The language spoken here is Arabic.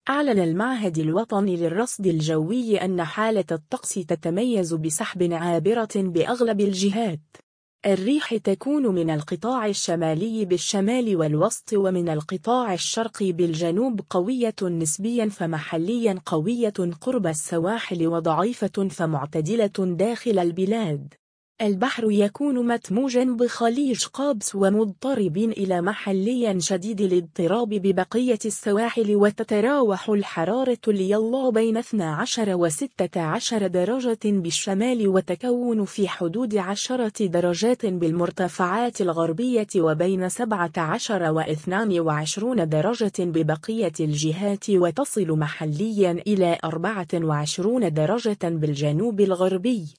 أعلن المعهد الوطني للرصد الجوي أن حالة الطقس تتميز بسحب عابرة بأغلب الجهات. الريح تكون من القطاع الشمالي بالشمال والوسط ومن القطاع الشرقي بالجنوب قوية نسبيا فمحليا قوية قرب السواحل وضعيفة فمعتدلة داخل البلاد. البحر يكون متموجا بخليج قابس ومضطرب إلى محليا شديد الاضطراب ببقية السواحل وتتراوح الحرارة اليوم بين 12 و 16 درجة بالشمال وتكون في حدود 10 درجات بالمرتفعات الغربية وبين 17 و 22 درجة ببقية الجهات وتصل محليا إلى 24 درجة بالجنوب الغربي.